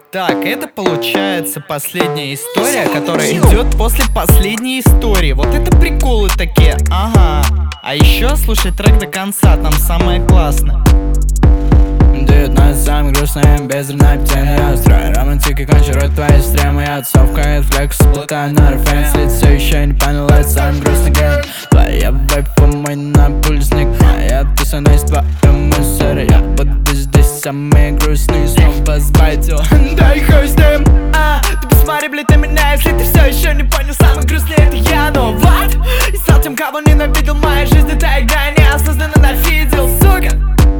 Так, это получается последняя история, которая идет после последней истории. Вот это приколы такие, ага. А еще слушай трек до конца, там самое классное. 19 самый грустный, бездредная птенья Строй романтики, кончирует твои стремы Я отцовка, флекс, плотаю на рефрен След все еще не понял, это самый грустный гейм Твоя вайфа, мой напульсник Моя писанность, твоя мусор Я буду здесь самый грустный Снова сбайтил, дай хуй с ним Ты посмотри, блядь, на меня, если ты все еще не понял. Самый грустный это я, но what? И стал тем, кого ненавидел. Моя жизнь это игра, неосознанно нафидел, сука.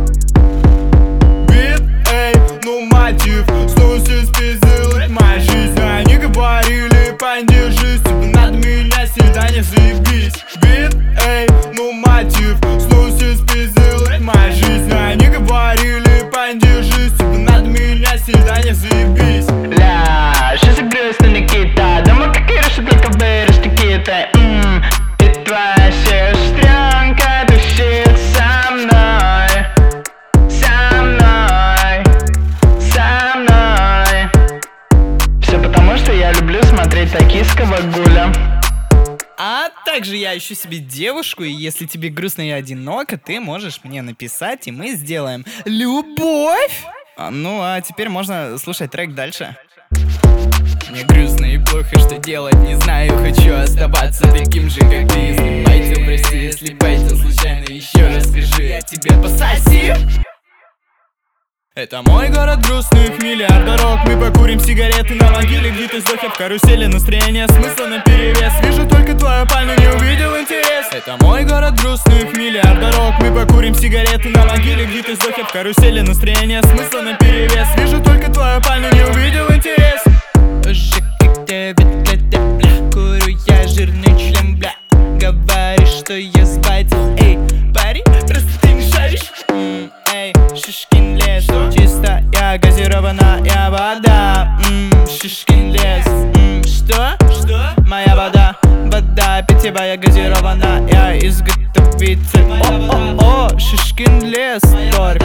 Ну мотив, снова все спиздил, это моя жизнь Они говорили, подержись, тебе надо меня свидание, заебись Бит, эй, ну мотив, снова все спиздил, это моя жизнь Они говорили, подержись, тебе надо меня свидание, заебись Ля, жизнь грустная, Никита, дома как Ириша, только вырежь, Никита И твоя сестренка тусит со мной Все потому, что я люблю смотреть токийского гуля. А также я ищу себе девушку, и если тебе грустно и одиноко, ты можешь мне написать, и мы сделаем любовь. Ну, а теперь можно слушать трек дальше. Мне грустно и плохо, что делать не знаю Хочу оставаться таким же, как ты Если байтил, прости, если байтил случайно Еще раз скажи, я тебе пососи Это мой город грустных, миллиард дорог Мы покурим сигареты на могиле, где-то сдохи в карусели Настроение смысла наперевес Вижу только твою пальню, не увидел интерес Это мой город грустных, миллиард дорог Мы покурим сигареты на могиле, где-то сдохи в карусели Настроение смысла наперевес Вижу только твою пальню, не увидел интерес Уже как 9 лет, бля, курю я жирный член, бля. Говоришь, что я сбайтил, эй, парень, просто ты не шаришь. Эй, Шишкин лес, чистая газированная вода. Шишкин лес, что? Моя вода, вода питьевая газированная изготовитель. О, Шишкин лес, торг,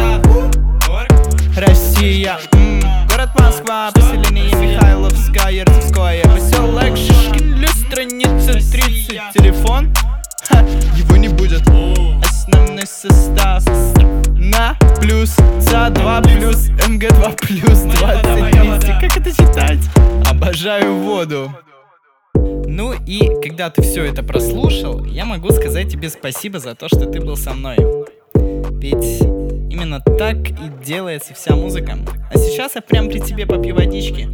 Россия. Город Москва, поселение Михайловское, Ярцевское, поселок Шишкин лес, страница 30, телефон, его не будет. Основной состав на плюс ЦА2 плюс МГ2 плюс 20. Как это читать? Обожаю воду. Ну и когда ты все это прослушал, я могу сказать тебе спасибо за то, что ты был со мной. Ведь именно так и делается вся музыка. А сейчас я прям при тебе попью водички.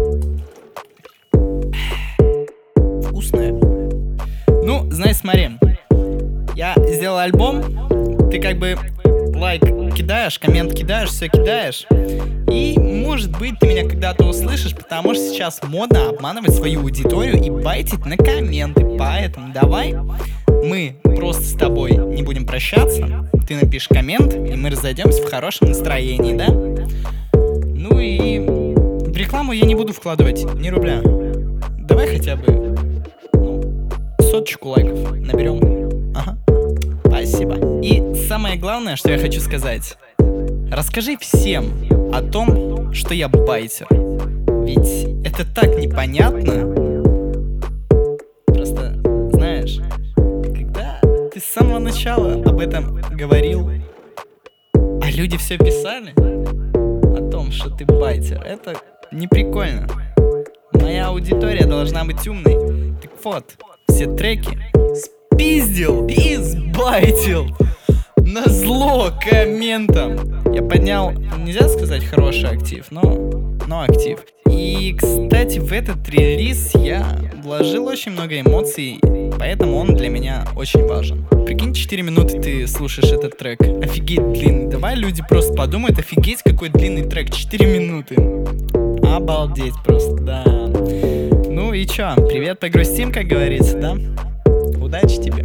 Вкусная. Ну, знаешь, смотри. Я сделал альбом. Ты как бы лайк кидаешь, коммент кидаешь, все кидаешь. И, может быть, ты меня когда-то услышишь, потому что сейчас модно обманывать свою аудиторию и байтить на комменты. Поэтому давай мы просто с тобой не будем прощаться. Ты напишешь коммент, и мы разойдемся в хорошем настроении, да? Ну и в рекламу я не буду вкладывать ни рубля. Давай хотя бы 100 лайков наберем. Ага. Спасибо. И самое главное, что я хочу сказать. Расскажи всем о том, что я байтер. Ведь это так непонятно. Просто, знаешь, когда ты с самого начала об этом говорил, а люди все писали о том, что ты байтер, это не прикольно. Моя аудитория должна быть умной. Так вот, все треки спиздил и сбайтил назло комментам. Я поднял, нельзя сказать хороший актив, но актив. И, кстати, в этот релиз я вложил очень много эмоций, поэтому он для меня очень важен. Прикинь, 4 минуты ты слушаешь этот трек. Офигеть длинный. Давай люди просто подумают, офигеть какой длинный трек. 4 минуты. Обалдеть просто, да. Ну и чё, привет, погрустим, как говорится, да? Удачи тебе.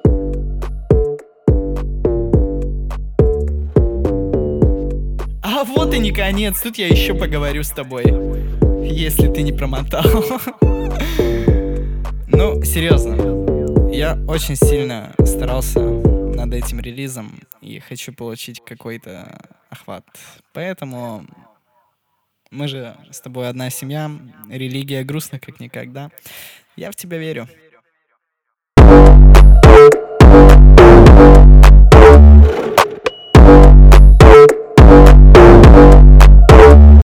А вот и не конец, тут я еще поговорю с тобой, если ты не промотал. Ну, серьезно, я очень сильно старался над этим релизом и хочу получить какой-то охват. Поэтому Мы же с тобой одна семья, религия грустна как никогда. Я в тебя верю.